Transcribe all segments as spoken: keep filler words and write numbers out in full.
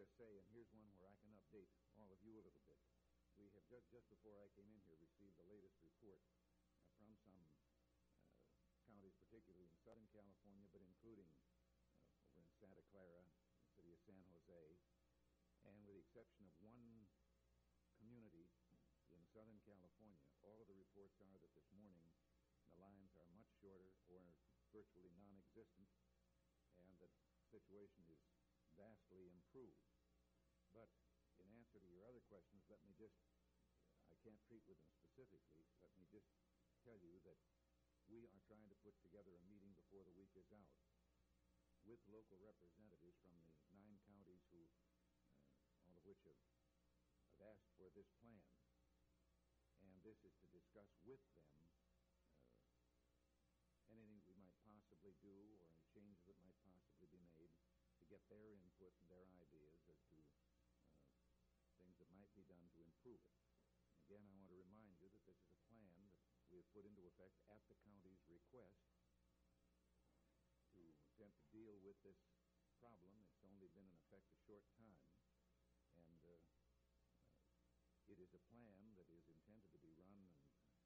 just say, and here's one where I can update all of you a little bit. We have just, just before I came in here, received the latest report uh, from some uh, counties, particularly in Southern California, but including uh, over in Santa Clara, the city of San Jose, and with the exception of one community in Southern California, all of the reports are that this morning the lines are much shorter or virtually non-existent, and that the situation is vastly improved. But in answer to your other questions, let me just, I can't treat with them specifically, let me just tell you that we are trying to put together a meeting before the week is out with local representatives from the nine counties who, uh, all of which have, have asked for this plan. And this is to discuss with them uh, anything we might possibly do or any changes that might possibly be made to get their input and their ideas as to uh, things that might be done to improve it. Again, I want to remind you that this is a plan that we have put into effect at the county's request to attempt to deal with this problem. It's only been in effect a short time, and uh, uh, it is a plan that is intended to be run and,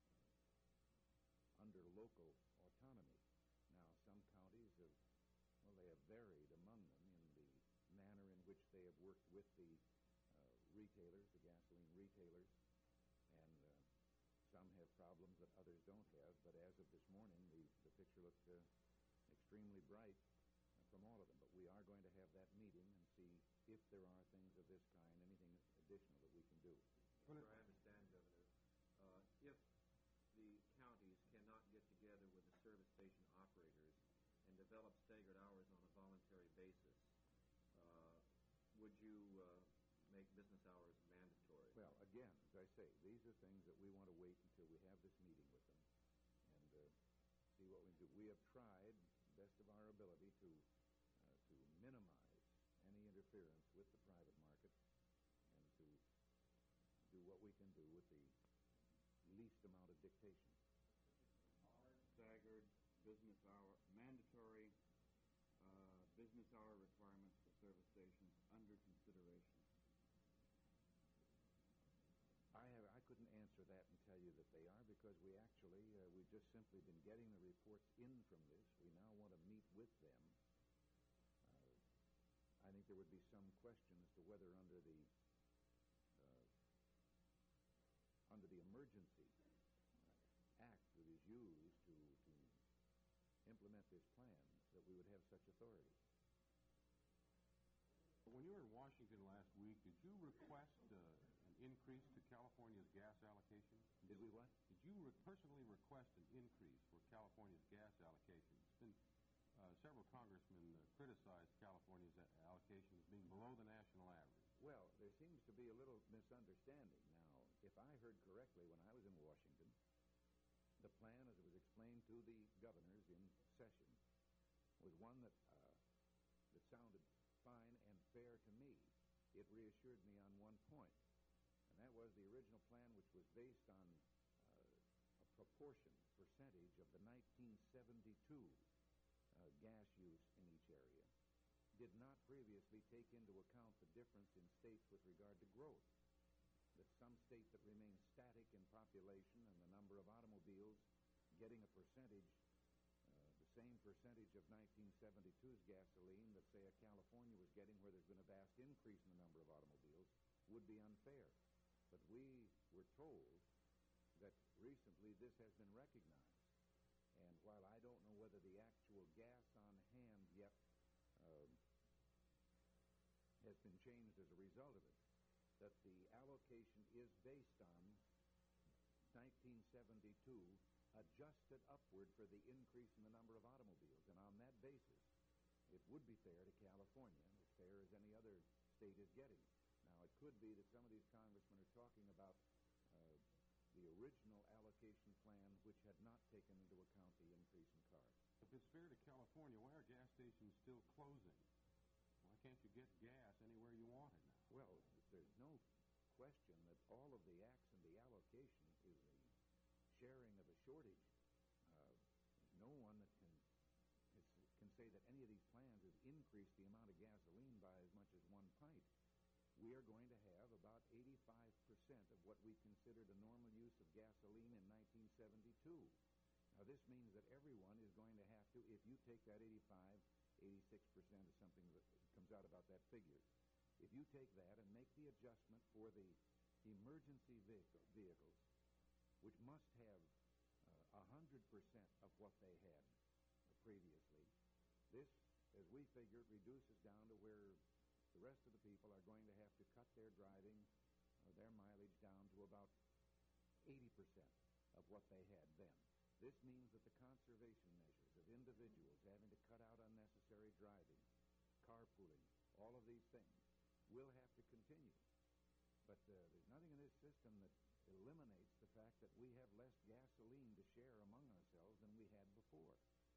uh, under local autonomy. Now, some counties have, well, they have varied among them in the manner in which they have worked with the uh, retailers, the gasoline retailers, and uh, some have problems that others don't have. But as of this morning, the, the picture looked uh, extremely bright uh, from all of them. But we are going to have that meeting and see if there are things of this kind, anything additional that we can do. Well, I understand, Governor. Uh, if the counties cannot get together with the service station operators and develop staggered hours on a voluntary basis, uh, would you uh, make business hours mandatory? Well, again, as I say, these are things that we want to wait until we have this meeting with them and uh, see what we do. We have tried, best of our ability, to uh, to minimize any interference with the private market and to do what we can do with the least amount of dictation. Are staggered business hour, mandatory uh, business hour requirements for service stations under consideration? I have I couldn't answer that and tell you that they are, because we actually uh, we've just simply been getting the reports in from this. We now want to meet with them. Uh, I think there would be some question as to whether under the uh, under the emergency act that is used to to implement this plan that we would have such authority. When you were in Washington last week, did you request uh, an increase to California's gas allocation? Did we what? Did you re- personally request an increase for California's gas allocation? It's been uh, several congressmen uh, criticized California's allocation as being below the national average. Well, there seems to be a little misunderstanding. Now, if I heard correctly when I was in Washington, the plan as it was explained to the governors in session was one that uh, that sounded fine and fair to me. It reassured me on one point, and that was the original plan, which was based on uh, a proportion, percentage of the nineteen seventy-two uh, gas use in each area, did not previously take into account the difference in states with regard to growth. That some states that remain static in population and the number of automobiles getting a percentage, uh, the same percentage of nineteen seventy-two's gasoline that, say, a California was getting, where there's been a vast increase in the number of automobiles, would be unfair. But we were told that recently this has been recognized. And while I don't know whether the actual gas on hand yet uh, has been changed as a result of it, that the allocation is based on nineteen seventy-two adjusted upward for the increase in the number of automobiles. And on that basis, it would be fair to California, as fair as any other state is getting. Now, it could be that some of these congressmen are talking about uh, the original allocation plan, which had not taken into account the increase in cars. If it's fair to California, why are gas stations still closing? Why can't you get gas anywhere you want it now? Well, there's no question that all of the acts and the allocation is a sharing of a shortage. Uh, there's no one that can can say that any of these plans has increased the amount of gasoline by as much as one pint. percent of what we considered a normal use of gasoline in nineteen seventy-two. Now, this means that everyone is going to have to, if you take that eighty-five, eighty-six percent is something that comes out about that figure. If you take that and make the adjustment for the emergency vehicle, vehicles, which must have uh, one hundred percent of what they had previously, this, as we figured, reduces down to where the rest of the people are going to have to cut their driving, uh, their mileage down to about eighty percent of what they had then. This means that the conservation measures of individuals having to cut out unnecessary driving, carpooling, all of these things will have to continue. But uh, there's nothing in this system that eliminates the fact that we have less gasoline to share among ourselves than we had before.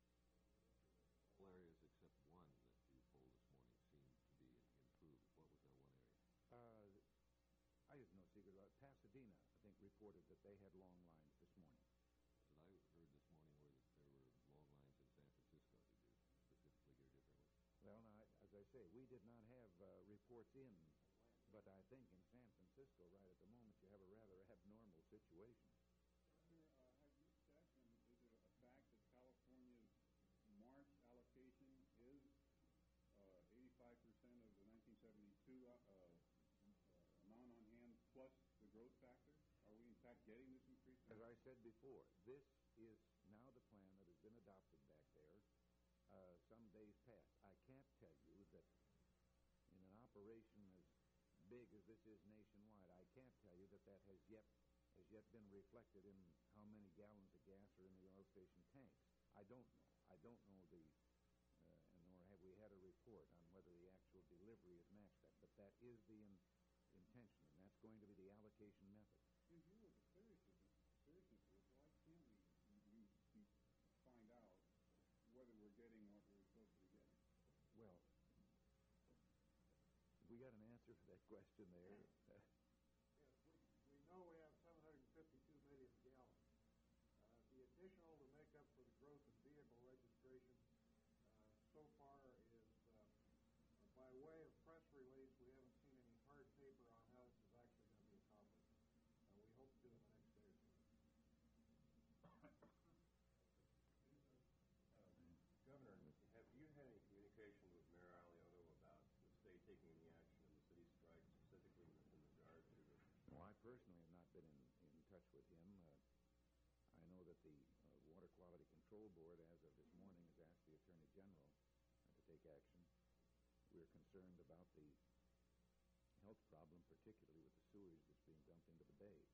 All areas except one that you polled this morning seemed to be improved. What was that one area? Uh, I have no secret about it. Pasadena, I think, reported that they had long lines this morning. What I heard this morning were that there were long lines in San Francisco. Did you specifically hear differently? Well, now, as I say, we did not have uh, reports in, but I think in San Francisco, right at the moment, you have a rather abnormal situation. Governor, uh, have you said, and is it a fact that California's March allocation is uh, eighty-five percent of the nineteen seventy-two uh, uh, amount on hand plus the growth factor? Are we in fact getting this increase? As I said before, this is now the plan that has been adopted back there uh, some days past. I can't tell you that in an operation as big as this is nationwide, I can't tell you that that has yet has yet been reflected in how many gallons of gas are in the oil station tanks. I don't know. I don't know the, uh, and nor have we had a report on whether the actual delivery has matched that. But that is the in, intention, and that's going to be the allocation method. In view of the seriousness, seriousness of this, why can't we, we, we find out whether we're getting what we're supposed to be getting? Well, we got an answer for that question there. Yes, we, we know we have seven hundred fifty-two million gallons. Uh, the additional to make up for the growth in vehicle registration uh, so far is uh, by way of press release. We haven't seen any hard paper on how this is actually going to be accomplished. Uh, we hope to do it the next day or two. Uh, Governor, have you had any communication with Mayor Aliotto about the state taking any action in the city strike, specifically in regard to the... Well, I personally have not been in, in touch with him. Uh, I know that the uh, Water Quality Control Board, as of this morning, has asked the Attorney General uh, to take action. We're concerned about the health problem, particularly with the sewage that's being dumped into the bay.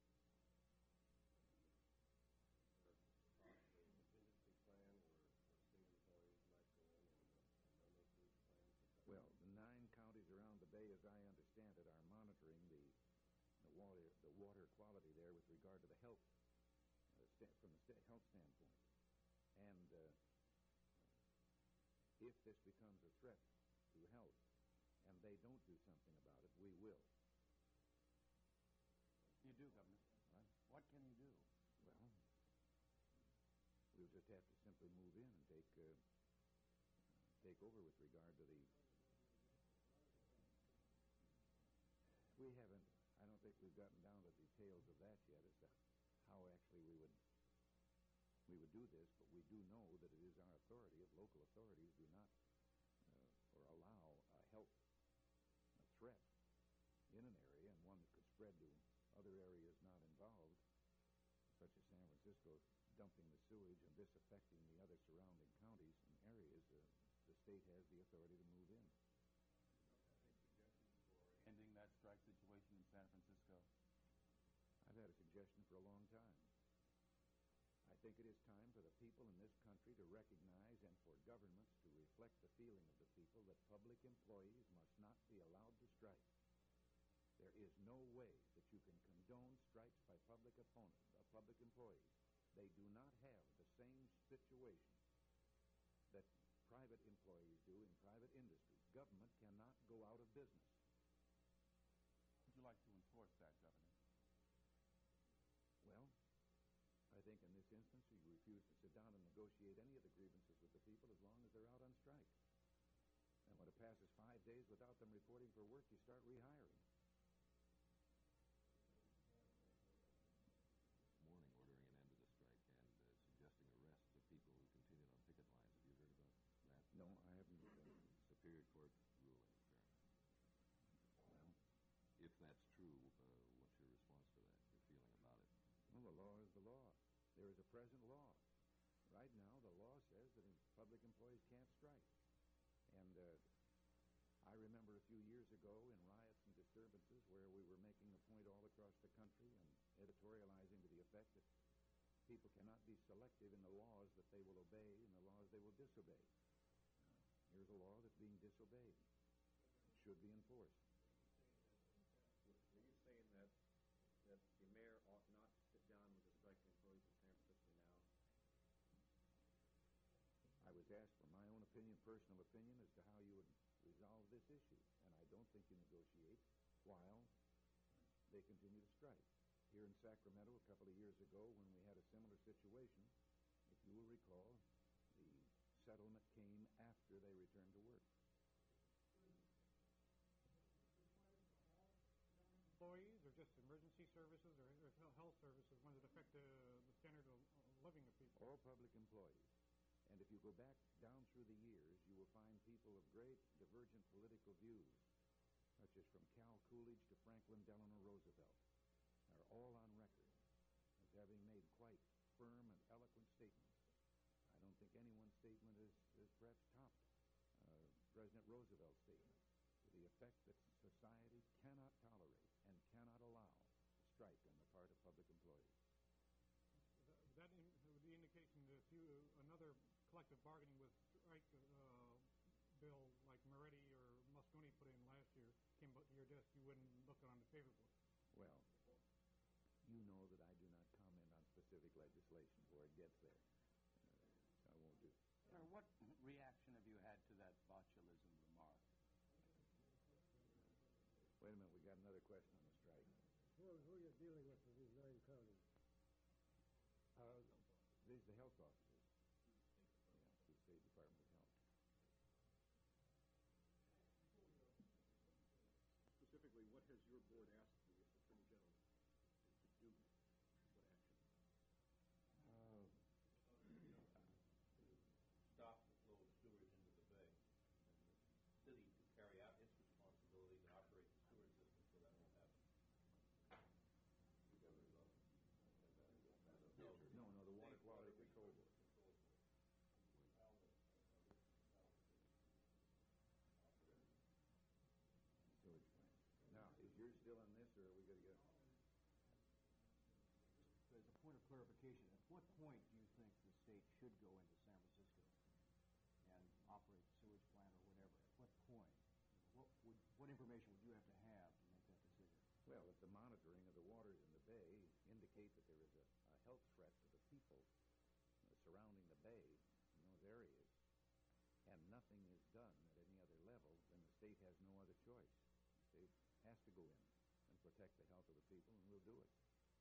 Possibly a contingency plan where, where state employees might go in and, uh, and run those sewage plants? Well, the nine counties around the bay, as I understand it, are monitoring the the water the water quality there with regard to the health uh, sta- from the sta- health standpoint. And uh, if this becomes a threat to health, and they don't do something about it, we will. You do, Governor. Huh? What can you do? Well, we'll just have to simply move in and take uh, take over with regard to the. We haven't. I don't think we've gotten down to the details of that yet as to how actually we would we would do this, but we do know that it is our authority. If local authorities do not uh, or allow a health a threat in an area, and one that could spread to other areas not involved, such as San Francisco dumping the sewage and this affecting the other surrounding counties and areas, uh, the state has the authority to move in. Ending that strike situation in San Francisco? I've had a suggestion for a long time. I think it is time for the people in this country to recognize and for governments to reflect the feeling of the people that public employees must not be allowed to strike. There is no way that you can condone strikes by public opponents, uh, public employees. They do not have the same situation that private employees do in private industry. Government cannot go out of business. Would you like to enforce that, Governor? Well, I think in this instance you refuse to sit down and negotiate any of the grievances with the people as long as they're out on strike. And when it passes five days without them reporting for work, you start rehiring. present law. Right now, the law says that public employees can't strike. And uh, I remember a few years ago in riots and disturbances where we were making a point all across the country and editorializing to the effect that people cannot be selective in the laws that they will obey and the laws they will disobey. Uh, here's a law that's being disobeyed. It should be enforced. Were you saying that that the mayor ought not to sit down with the striking employees in San Francisco now? I was asked for my own opinion, personal opinion, as to how you would resolve this issue, and I don't think you negotiate while they continue to strike. Here in Sacramento a couple of years ago when we had a similar situation, if you will recall, the settlement came after they returned to work. Employees or just emergency services or, or health services when it affect the, the standard of living of people? All public employees. And if you go back down through the years, you will find people of great divergent political views, such as from Cal Coolidge to Franklin Delano Roosevelt, are all on record as having made quite firm and eloquent statements. I don't think anyone's statement is, is perhaps topped uh, President Roosevelt's statement to the effect that society cannot tolerate and cannot allow a strike on the part of public employees. That in, would be indication that if you another collective bargaining with strike uh, bill like Moretti or Moscone put in last year came to your desk, you wouldn't look on it favorably. Well, you know that I do not comment on specific legislation before it gets there. Uh, so I won't do. Sir, what reaction have you had to that botulism remark? Wait a minute, we got another question on the strike. Who, who are you dealing with in these nine counties? Uh, these are the health officers. Yeah, the State Department of Health. Specifically, what has your board asked the Attorney General to, to do? What action? Uh, Stop the flow of sewage into the bay, and the city to carry out its responsibility to operate the sewer system so that won't happen. no, no, no, the Water Quality Control Board. Sewage plant. Now, is yours still on this, or are we going to get? As a point of clarification, at what point do you think the state should go into San Francisco and operate the sewage plant or whatever? At what point? What would what information would you have to have to make that decision? Well, if the monitoring of the waters in the bay indicate that there is a, a health threat to the people uh, surrounding the bay in those areas, and nothing is done at any other level, then the state has no other choice. The state has to go in and protect the health of the people, and we'll do it.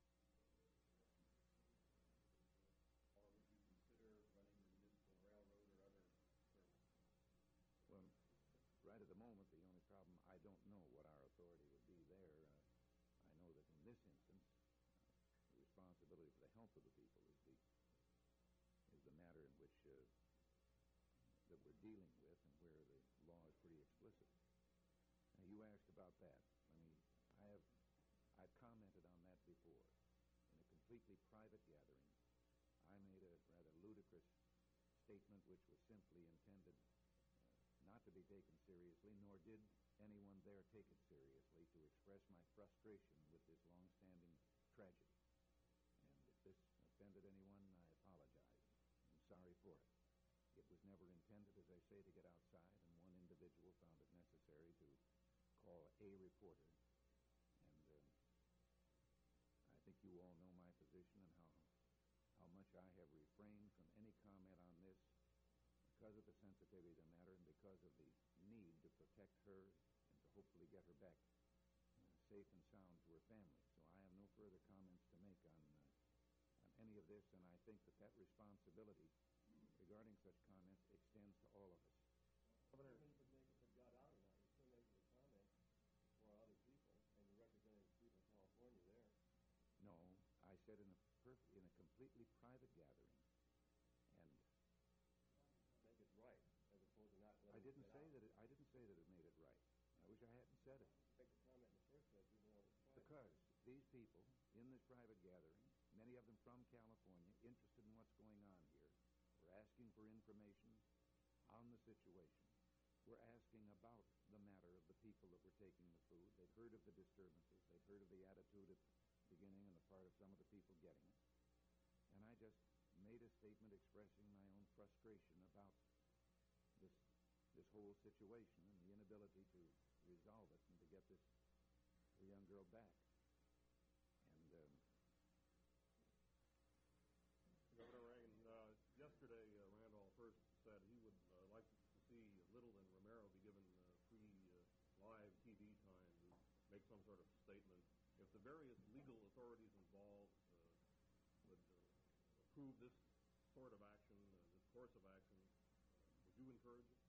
Or would you consider running the municipal railroad or other service? Well, right at the moment, the only problem, I don't know what our authority would be there. Uh, I know that in this instance, uh, the responsibility for the health of the people is the is the matter in which uh, that we're dealing with, and where the law is pretty explicit. Now, you asked about that. I mean, I have I've commented on that before in a completely private gathering. I made a rather ludicrous statement which was simply intended not to be taken seriously, nor did anyone there take it seriously, to express my frustration with this long-standing tragedy. And if this offended anyone, I apologize. I'm sorry for it. It was never intended, as I say, to get outside, and one individual found it necessary to call a reporter. And uh, I think you all know my position and how, how much I have refrained from any comment on this because of the sensitivity of the matter and because of the need to protect her and to hopefully get her back uh, safe and sound to her family. So I have no further comments to make on, uh, on any of this, and I think that that responsibility regarding such comments extends to all of us. Governor, you could make if it got out or not. You're still making a comment for other people, and you're representing the people of California there. No, I said in a perf- in a completely private gathering, and make it right, as opposed to not letting I didn't it say out. that it, I didn't say that it made it right. I wish I hadn't said it. Make the comment in the first place, even though it was private. Because these people in this private gathering many of them from California, interested in what's going on here. We're asking for information on the situation. We're asking about the matter of the people that were taking the food. They'd heard of the disturbances. They'd heard of the attitude at the beginning on the part of some of the people getting it. And I just made a statement expressing my own frustration about this this whole situation and the inability to resolve it and to get this young girl back. And um, Governor Reagan, uh, yesterday uh, Randolph Hearst said he would uh, like to see Little and Romero be given uh, free uh, live T V time to make some sort of statement. If the various legal authorities involved uh, would uh, approve this sort of action, uh, this course of action, uh, would you encourage it?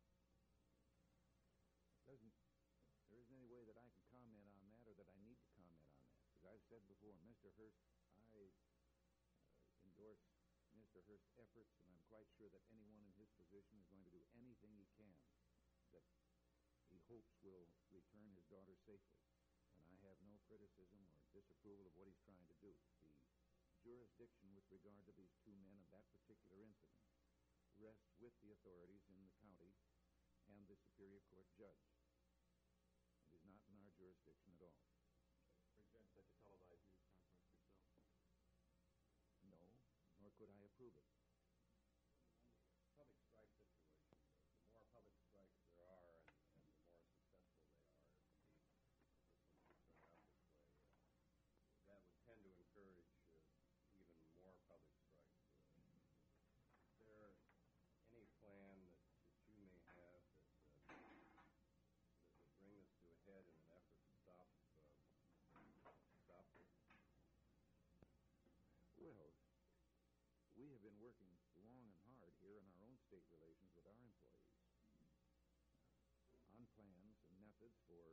Doesn't there isn't any way that I can comment on that or that I need to comment on that. Because I've said before, Mister Hearst, I uh, endorse Mister Hearst's efforts, and I'm quite sure that anyone in his position is going to do anything he can that he hopes will return his daughter safely. And I have no criticism or disapproval of what he's trying to do. The jurisdiction with regard to these two men and that particular incident rests with the authorities in the county and the Superior Court judge. It is not in our jurisdiction at all. Present such a televised news conference yourself? No, nor could I approve it. On the public strike situation, the more public strikes there are and, and the more successful they are, if indeed this one should turn out this way, uh, that would tend to encourage uh, even more public strikes. Uh, is there any plan that, that you may have that, uh, that would bring this to a head in an effort to stop uh, stop this? Well, we have been working long and hard here in our own state relations with our employees uh, on plans and methods for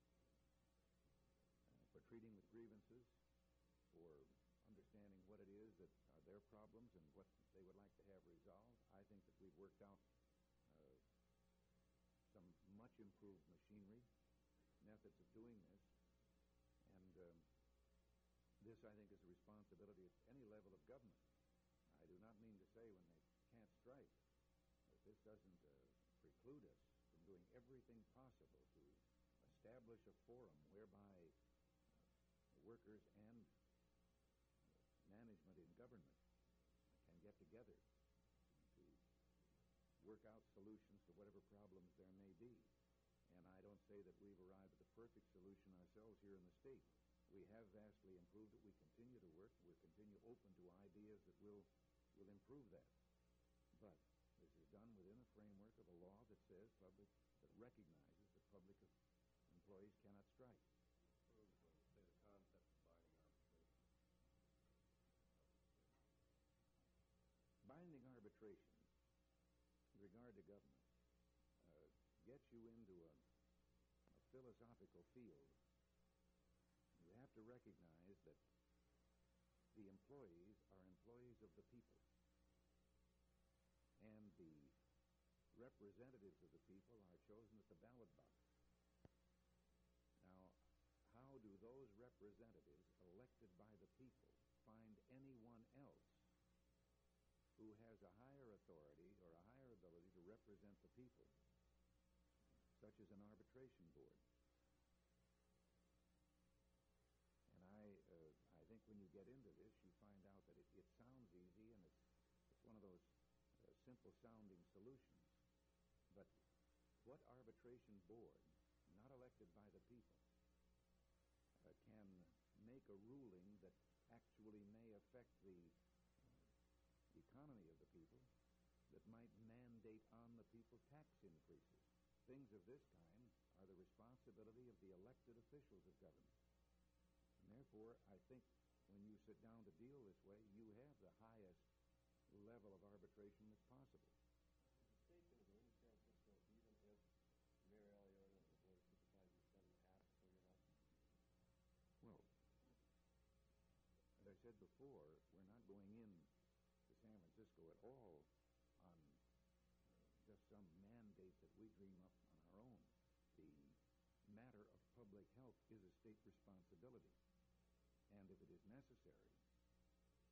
uh, for treating with grievances, for understanding what it is that are their problems and what they would like to have resolved. I think that we've worked out uh, some much improved machinery, methods of doing this, and um, this, I think, is a responsibility at any level of government. I do not mean to say when they can't strike that this doesn't uh, preclude us from doing everything possible to establish a forum whereby uh, workers and uh, management in government can get together to work out solutions to whatever problems there may be. And I don't say that we've arrived at the perfect solution ourselves here in the state. We have vastly improved it. We continue to work. We continue open to ideas that will will improve that. But this is done within a framework of a law that says public that recognizes that public employees cannot strike. Suppose, uh, say the concept of binding arbitration. Binding arbitration with regard to government uh, gets you into a, a philosophical field. You have to recognize that the employees are employees of the people, and the representatives of the people are chosen at the ballot box. Now, how do those representatives elected by the people find anyone else who has a higher authority or a higher ability to represent the people, such as an arbitration board? And I, uh, I think when you get into this, you find out that it, it sounds easy, and it's, it's one of those uh, simple-sounding solutions. But what arbitration board, not elected by the people, uh, can make a ruling that actually may affect the uh, economy of the people, that might mandate on the people tax increases? Things of this kind are the responsibility of the elected officials of government. And therefore, I think when you sit down to deal this way, you have the highest level of arbitration that's possible. Is the state going to go into San Francisco even if Mayor Alioto and the Board of Supervisors doesn't ask for your help? Well, as I said before, we're not going in to San Francisco at all on uh, just some mandate that we dream up on our own. The matter of public health is a state responsibility. And if it is necessary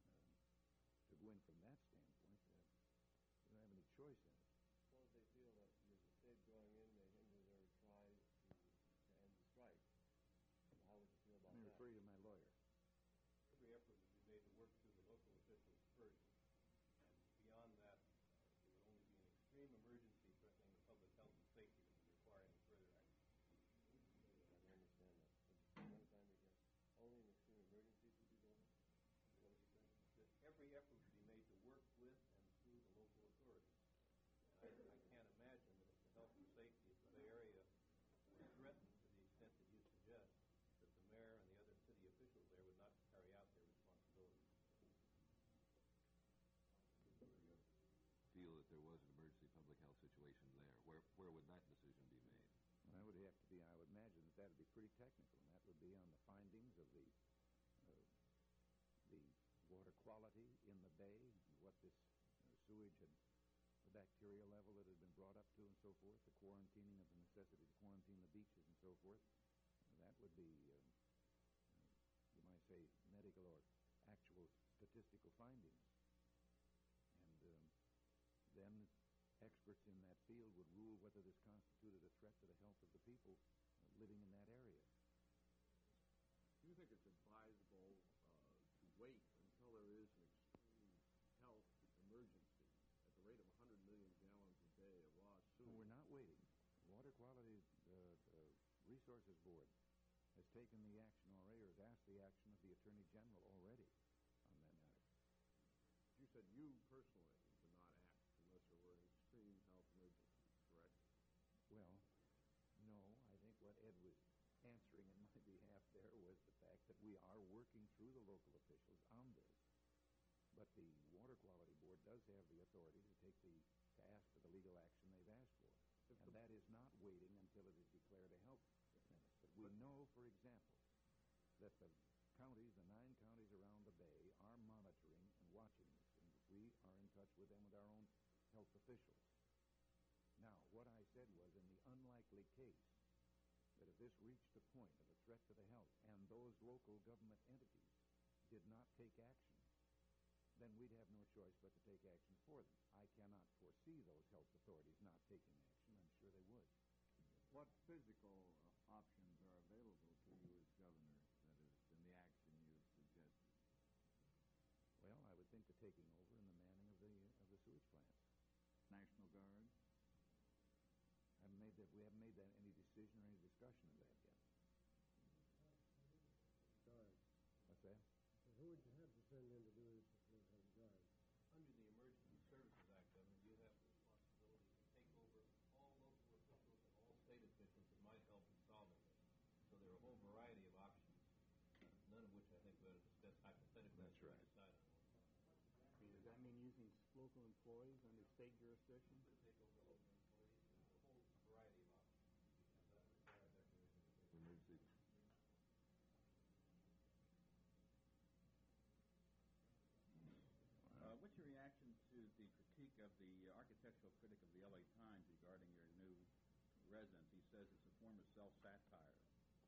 go in from that standpoint. Uh, we don't have any choice in it. Suppose they feel that with the state going in may hinder their tries to, to end the strike. How would you feel about Let me that? refer you to my lawyer. Every effort would be made to work through the local officials first, and beyond that, uh, it would only be an extreme emergency threatening the public health and safety that would require any further action. I don't understand that. One time again, only in extreme emergencies would you go in? Is that what you're saying? That every effort would be made to work with and through the local authorities. And I, I can't imagine that if the health and safety of the Bay Area were threatened to the extent that you suggest, that the mayor and the other city officials there would not carry out their responsibilities. Feel that there was an emergency public health situation there, where where would that decision be made? That would have to be, I would imagine that that would be pretty technical, and that would be on the findings of the uh, the water quality in the bay, and what this uh, sewage had, the bacteria level that had been brought up to, and so forth, the quarantining of the necessity to quarantine the beaches and so forth. Uh, that would be, uh, uh, you might say, medical or actual statistical findings. And um, then experts in that field would rule whether this constituted a threat to the health of the people uh, living in that area. Do you think it's advisable uh, to wait until there is an extreme health emergency at the rate of one hundred million gallons a day of raw sewage? No, we're not waiting. The Water Quality uh, uh, Resources Board has taken the action already, or has asked the action of the Attorney General already on that matter. You said you personally would not act unless there were an extreme health emergency, correct? Well, no. I think what Ed was answering in my behalf there was the fact that we are working through the local officials on this. But the Water Quality Board does have the authority to take the to ask for the legal action they've asked for. And that is not waiting until it is declared a health menace. But we know, for example, that the counties, the nine counties around the bay, are monitoring and watching this. And we are in touch with them with our own health officials. Now, what I said was, in the unlikely case that if this reached a point of a threat to the health and those local government entities did not take action, then we'd have no choice but to take action for them. I cannot foresee those health authorities not taking action. I'm sure they would. What physical uh, options are available to you as governor, that is, in the action you've suggested? Well, I would think the taking over and the manning of the of the sewage plants. National Guard? I haven't made that. We haven't made that any decision or any discussion of that yet. Guard. What's that? So who would you have to send in to do this as a guard? Under the Emergency Services Act, Governor, you have the responsibility to take over all local officials and all state officials that might help in solving this. So there are a whole variety of options, none of which I think we ought to discuss hypothetically. That's right. Decide on. Does that mean using local employees under state jurisdiction? You could take over local employees, there's a whole variety of options. That would require a declaration of Emergency. Uh, what's your reaction to the critique of the uh, architectural critic of the L A Times regarding your new residence? He says it's a form of self-satire.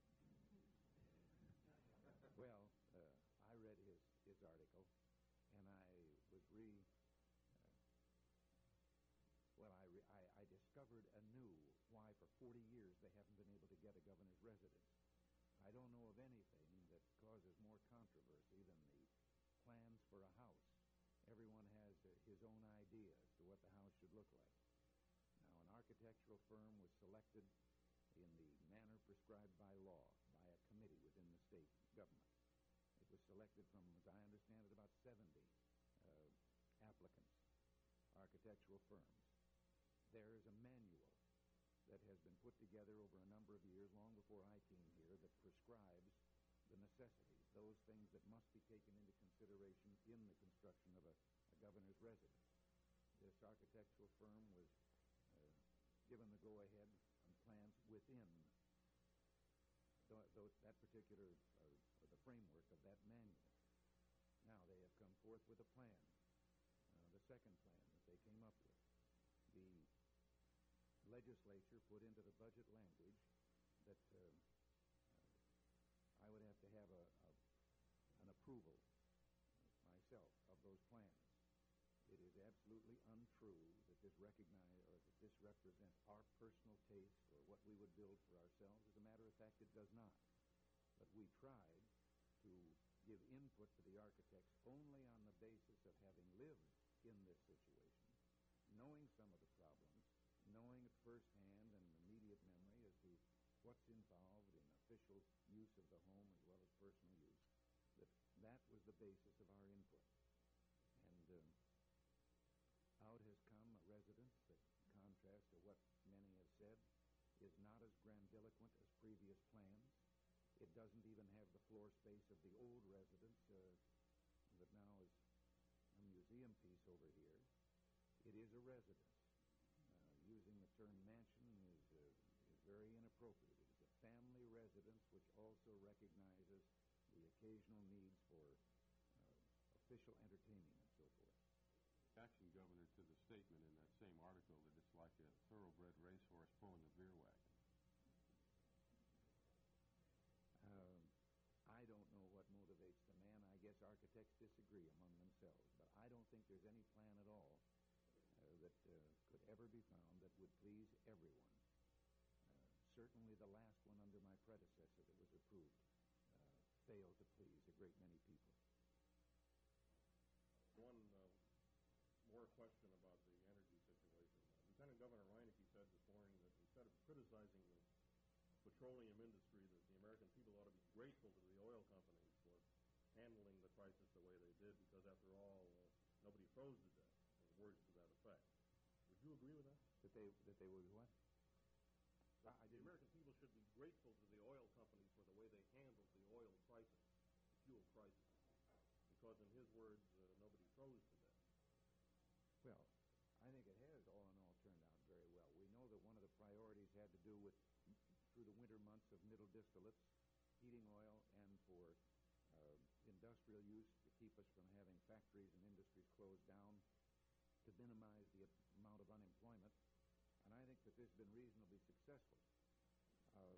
Well, uh, I read his, his article, and I was re... Uh, well, I, re, I, I discovered anew why for forty years they haven't been able to get a governor's residence. I don't know of anything that causes more controversy than the plans for a house. Everyone has uh, his own idea as to what the house should look like. Now, an architectural firm was selected in the manner prescribed by law by a committee within the state government. It was selected from, as I understand it, about seventy uh, applicants, architectural firms. There is a manual that has been put together over a number of years, long before I came here, that prescribes the necessities, those things that must be taken into consideration in the construction of a, a governor's residence. This architectural firm was uh, given the go-ahead on plans within th- th- that particular, uh, the framework of that manual. Now they have come forth with a plan, uh, the second plan that they came up with. The legislature put into the budget language that uh, I would have to have a, a, an approval uh, myself of those plans. absolutely untrue that this recognize or that this represents our personal taste or what we would build for ourselves. As a matter of fact, it does not. But we tried to give input to the architects only on the basis of having lived in this situation, knowing some of the problems, knowing at first hand and immediate memory as to what's involved in official use of the home as well as personal use, that that was the basis of our input. And uh, out has come a residence that, in contrast to what many have said, is not as grandiloquent as previous plans. It doesn't even have the floor space of the old residence uh, that now is a museum piece over here. It is a residence. Uh, using the term mansion is, uh, is very inappropriate. It is a family residence which also recognizes the occasional needs for uh, official entertaining and so forth. Action, Governor, to the statement in that same article that it's like a thoroughbred racehorse pulling a beer wagon. Um, I don't know what motivates the man. I guess architects disagree among themselves, but I don't think there's any plan at all uh, that uh, could ever be found that would please everyone. Uh, certainly the last one under my predecessor that was approved uh, failed to please a great many people. One uh, more question about the energy situation. Uh, Lieutenant Governor Reineke said this morning that instead of criticizing the petroleum industry, that the American people ought to be grateful to the oil companies for handling the crisis the way they did, because after all, uh, nobody froze to death, or words to that effect. Would you agree with that? That they that they would what? That I the didn't. American people should be grateful to the oil companies for the way they handled the oil crisis, the fuel crisis, because in his words, uh, nobody froze to death. Well, I think it has all in all turned out very well. We know that one of the priorities had to do with, through the winter months, of middle distillates, heating oil, and for uh, industrial use to keep us from having factories and industries closed down, to minimize the amount of unemployment. And I think that this has been reasonably successful. Uh,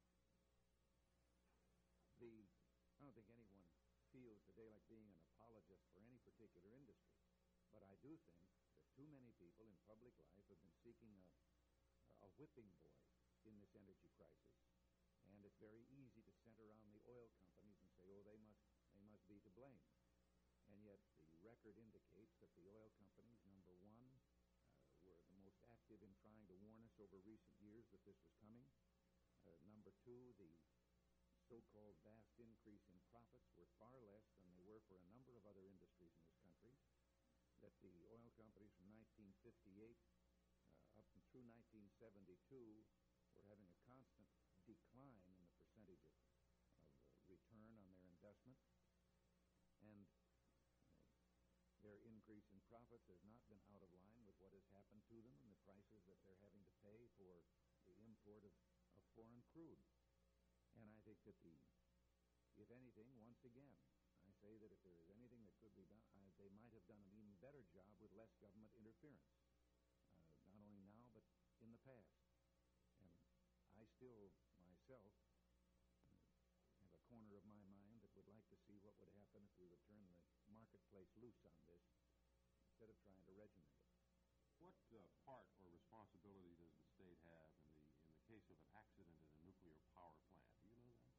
the I don't think anyone feels today like being an apologist for any particular industry. But I do think that too many people in public life have been seeking a, a whipping boy in this energy crisis. And it's very easy to center on the oil companies and say, oh, they must, they must be to blame. And yet the record indicates that the oil companies, number one, uh, were the most active in trying to warn us over recent years that this was coming. Uh, number two, the so-called vast increase in profits were far less than they were for a number of other industries in this country. That the oil companies from nineteen fifty-eight uh, up and through nineteen seventy-two were having a constant decline in the percentage of, of uh, return on their investment. And uh, their increase in profits has not been out of line with what has happened to them and the prices that they're having to pay for the import of, of foreign crude. And I think that the, if anything, once again, I say that if there is anything that could be done, I, they might have done an even better job with less government interference, uh, not only now but in the past. And I still, myself, uh, have a corner of my mind that would like to see what would happen if we would turn the marketplace loose on this instead of trying to regiment it. What uh, part or responsibility does the state have in the in the case of an accident at a nuclear power plant? Do you know that?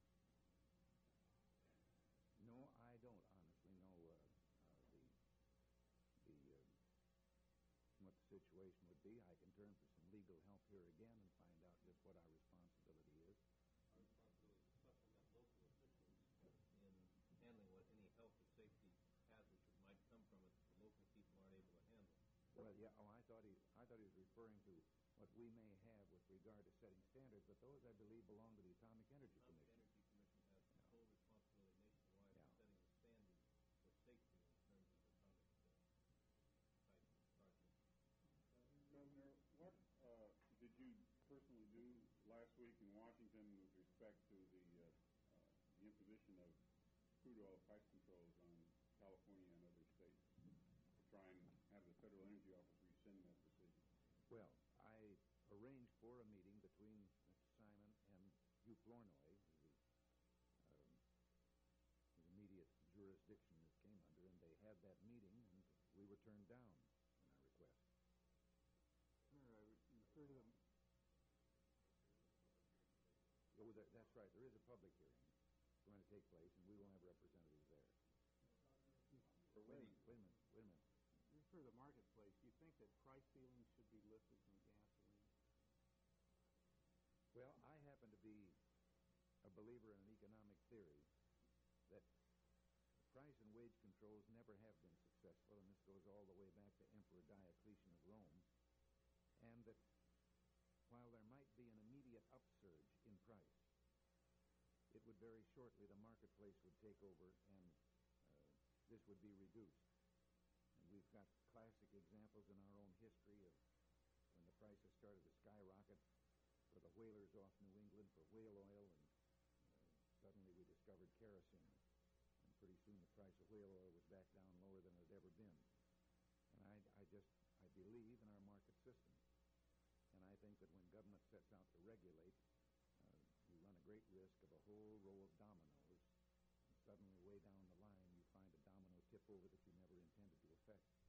No, I don't honestly know uh, uh, the the uh, what the situation would be. I can turn for some legal help here again and find out just what our responsibility is. Our responsibility is to supplement local officials in handling what any health or safety hazards that might come from it that the local people aren't able to handle. Well, yeah. Oh, I thought he I thought he was referring to what we may have with regard to setting standards, but those I believe belong to the Atomic Energy The Atomic Commission. Energy Commission has Yeah. full responsibility nationwide Yeah. for setting the standards for safety in terms of atomic uh, type projects. Governor, what uh, did you personally do last week in Washington with respect to the, uh, uh, the imposition of crude oil price controls on California and other states to try and have the Federal Energy Office rescind that decision? Well, I arranged for a meeting between Mister Simon and Hugh Flournoy, the um, his immediate jurisdiction this came under, and they had that meeting, and we were turned down. That's right. There is a public hearing going to take place, and we will have representatives there. For Wait a minute, wait a minute, wait a minute. Just for the marketplace, do you think that price ceilings should be lifted from gasoline? Well, I happen to be a believer in an economic theory that price and wage controls never have been successful, and this goes all the way back to Emperor Diocletian of Rome, and that while there might be an immediate upsurge in price, it would very shortly, the marketplace would take over, and uh, this would be reduced. And we've got classic examples in our own history of when the prices started to skyrocket for the whalers off New England for whale oil, and uh, suddenly we discovered kerosene. And pretty soon the price of whale oil was back down lower than it had ever been. And I, I just, I believe in our market system. And I think that when government sets out to regulate, uh, you run a great risk of a whole row of dominoes. And suddenly, way down the line, you find a domino tip over that you never intended to affect.